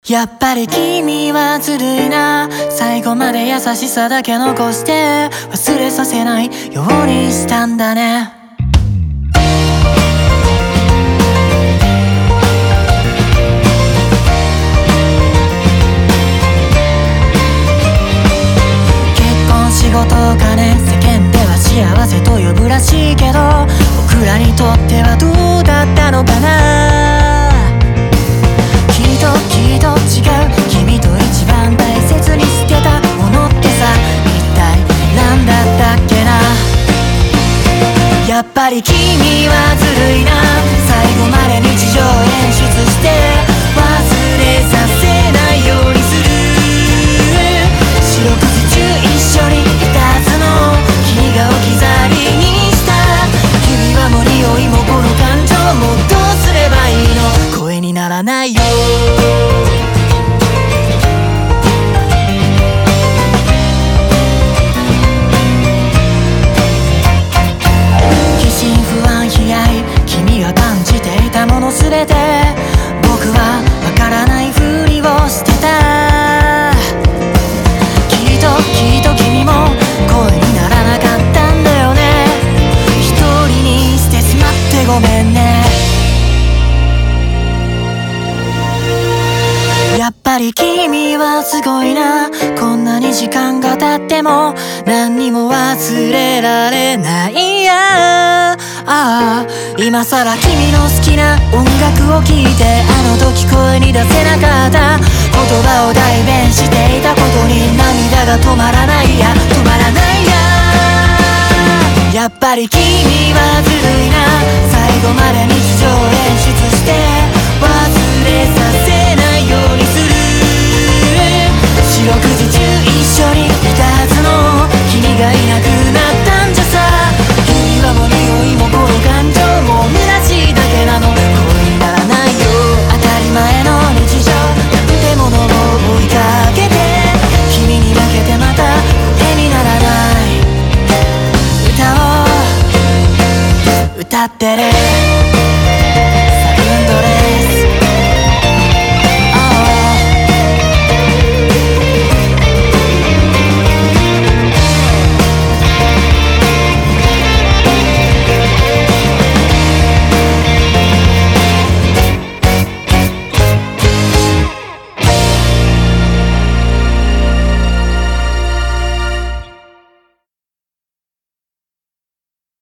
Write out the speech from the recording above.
やっぱり君はずるいな。最後まで優しさだけ残して忘れさせないようにしたんだね。結婚仕事お金世間では幸せと呼ぶらしいけど、僕らにとってはどうだったのかな。きっと違う。君と一番大切に捨てたものってさ、一体何だったっけな。やっぱり君はずるいな。最後まで日常演出して忘れさせないようにする。四六時中一緒に二つの日が置き去りにした。君はも匂いもこの感情もどうすればいいの。声にならないよ。君が感じていたものすべて僕はわからないふりをしてた。きっと君も声にならなかったんだよね。一人にしてしまってごめんね。やっぱり君はすごいな。こんなに時間が経っても何にも忘れられないや。今さら君の好きな音楽を聴いてあの時声に出せなかった言葉を代弁していたことに涙が止まらないや止まらないや。やっぱり君はずるいな。最後まで日常演出して忘れさせないように